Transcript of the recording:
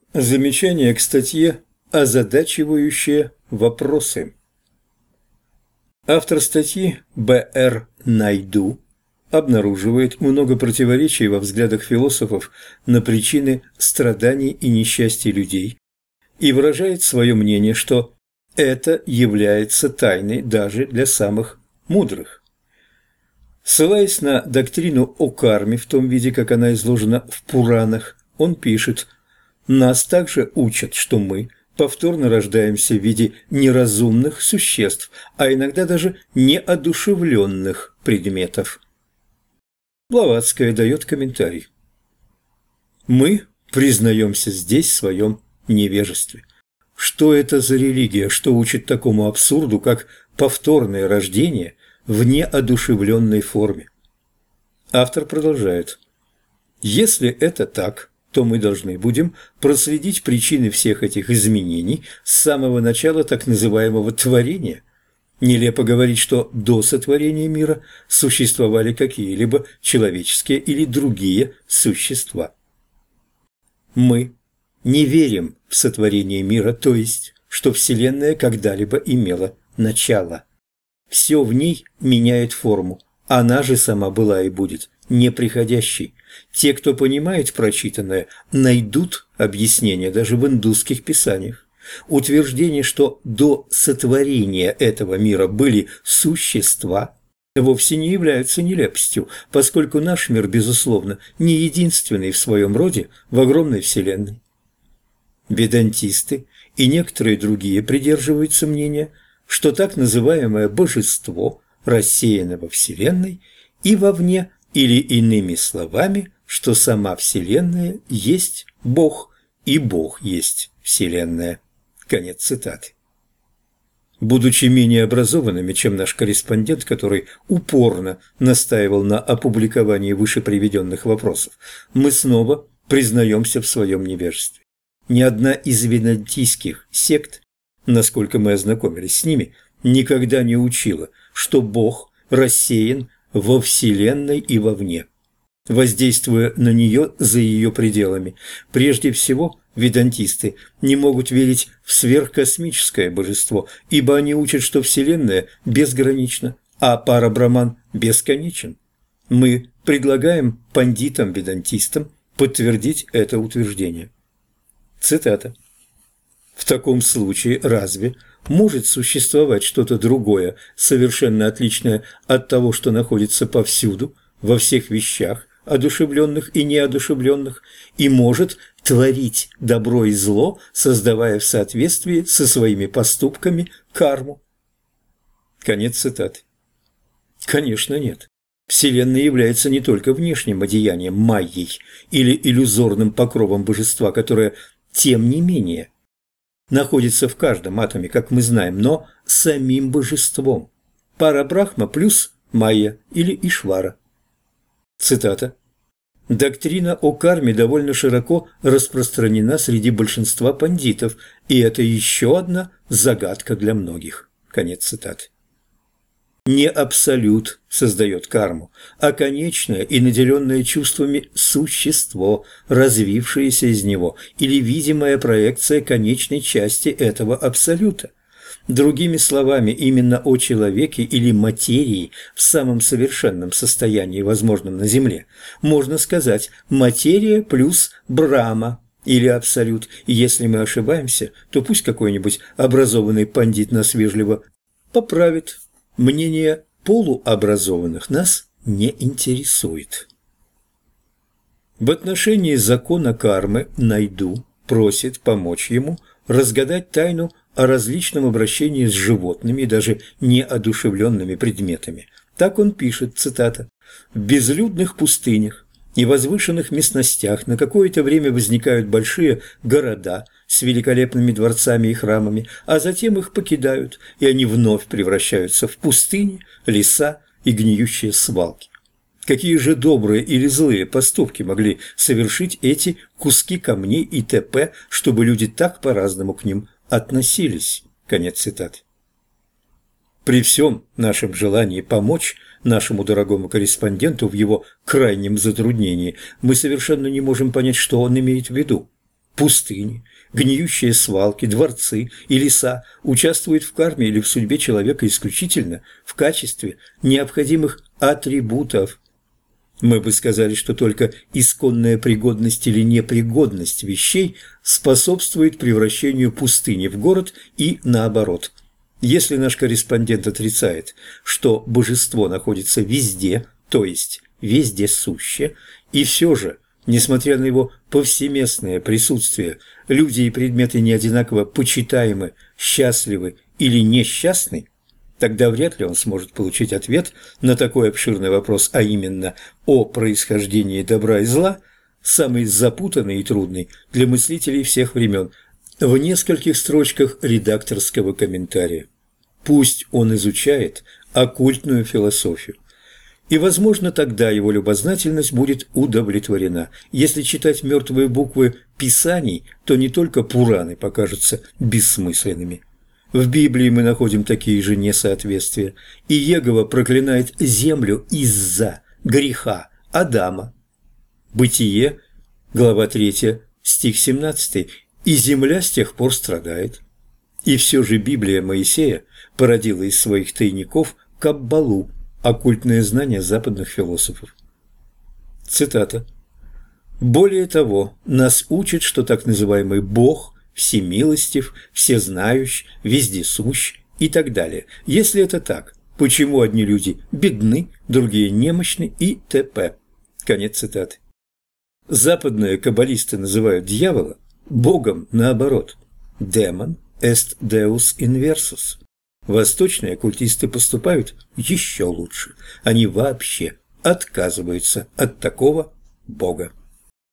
Замечание к статье «Озадачивающие вопросы». Автор статьи Б.Р. Найду обнаруживает много противоречий во взглядах философов на причины страданий и несчастья людей и выражает свое мнение, что это является тайной даже для самых мудрых. Ссылаясь на доктрину о карме в том виде, как она изложена в Пуранах, он пишет: «Нас также учат, что мы повторно рождаемся в виде неразумных существ, а иногда даже неодушевленных предметов». Блаватская дает комментарий: «Мы признаемся здесь в своем невежестве. Что это за религия, что учит такому абсурду, как повторное рождение в неодушевленной форме?» Автор продолжает: «Если это так, то мы должны будем проследить причины всех этих изменений с самого начала так называемого творения. Нелепо говорить, что до сотворения мира существовали какие-либо человеческие или другие существа. Мы не верим в сотворение мира, то есть, что Вселенная когда-либо имела начало. Все в ней меняет форму, она же сама была и будет неприходящей. Те, кто понимает прочитанное, найдут объяснение даже в индусских писаниях. Утверждение, что до сотворения этого мира были существа, вовсе не является нелепостью, поскольку наш мир, безусловно, не единственный в своем роде в огромной Вселенной. Ведантисты и некоторые другие придерживаются мнения, что так называемое божество рассеяно во Вселенной и вовне, или иными словами, что сама Вселенная есть Бог, и Бог есть Вселенная. Конец цитаты. Будучи менее образованными, чем наш корреспондент, который упорно настаивал на опубликовании выше приведенных вопросов, мы снова признаемся в своем невежестве. Ни одна из ведантийских сект, насколько мы ознакомились с ними, никогда не учила, что Бог рассеян во Вселенной и вовне, воздействуя на нее за ее пределами. Прежде всего, ведантисты не могут верить в сверхкосмическое божество, ибо они учат, что Вселенная безгранична, а Парабраман бесконечен. Мы предлагаем пандитам-ведантистам подтвердить это утверждение. Цитата. «В таком случае разве может существовать что-то другое, совершенно отличное от того, что находится повсюду, во всех вещах, одушевленных и неодушевленных, и может творить добро и зло, создавая в соответствии со своими поступками карму?» Конец цитаты. Конечно, нет. Вселенная является не только внешним одеянием майей или иллюзорным покровом божества, которое, тем не менее, находится в каждом атоме, как мы знаем, но самим божеством. Парабрахма плюс майя или Ишвара. Цитата. «Доктрина о карме довольно широко распространена среди большинства пандитов, и это еще одна загадка для многих». Конец цитаты. Не абсолют создает карму, а конечное и наделенное чувствами существо, развившееся из него, или видимая проекция конечной части этого абсолюта. Другими словами, именно о человеке или материи в самом совершенном состоянии, возможном на Земле, можно сказать материя плюс Брахма или абсолют. И если мы ошибаемся, то пусть какой-нибудь образованный пандит нас вежливо поправит. Мнение полуобразованных нас не интересует. В отношении закона кармы Найду просит помочь ему разгадать тайну о различном обращении с животными и даже неодушевленными предметами. Так он пишет, цитата, «В безлюдных пустынях и возвышенных местностях на какое-то время возникают большие города с великолепными дворцами и храмами, а затем их покидают, и они вновь превращаются в пустыни, леса и гниющие свалки. Какие же добрые или злые поступки могли совершить эти куски камней и т.п., чтобы люди так по-разному к ним относились?» Конец цитаты. При всем нашем желании помочь нашему дорогому корреспонденту в его крайнем затруднении, мы совершенно не можем понять, что он имеет в виду. пустыни, гниющие свалки, дворцы и леса участвуют в карме или в судьбе человека исключительно в качестве необходимых атрибутов. Мы бы сказали, что только исконная пригодность или непригодность вещей способствует превращению пустыни в город и наоборот. Если наш корреспондент отрицает, что божество находится везде, то есть вездесуще, и все же, несмотря на его повсеместное присутствие, люди и предметы не одинаково почитаемы, счастливы или несчастны, тогда вряд ли он сможет получить ответ на такой обширный вопрос, а именно о происхождении добра и зла, самый запутанный и трудный для мыслителей всех времен, в нескольких строчках редакторского комментария. Пусть он изучает оккультную философию. И, возможно, тогда его любознательность будет удовлетворена. Если читать мертвые буквы Писаний, то не только Пураны покажутся бессмысленными. В Библии мы находим такие же несоответствия. И Иегова проклинает землю из-за греха Адама. Бытие, глава 3, стих 17. И земля с тех пор страдает. И все же Библия Моисея породила из своих тайников каббалу, оккультное знание западных философов. Цитата. «Более того, нас учат, что так называемый Бог всемилостив, всезнающ, вездесущ и так далее. Если это так, почему одни люди бедны, другие немощны и т.п.» Конец цитаты. Западные каббалисты называют дьявола Богом наоборот. Демон est deus inversus. Восточные оккультисты поступают еще лучше. Они вообще отказываются от такого Бога.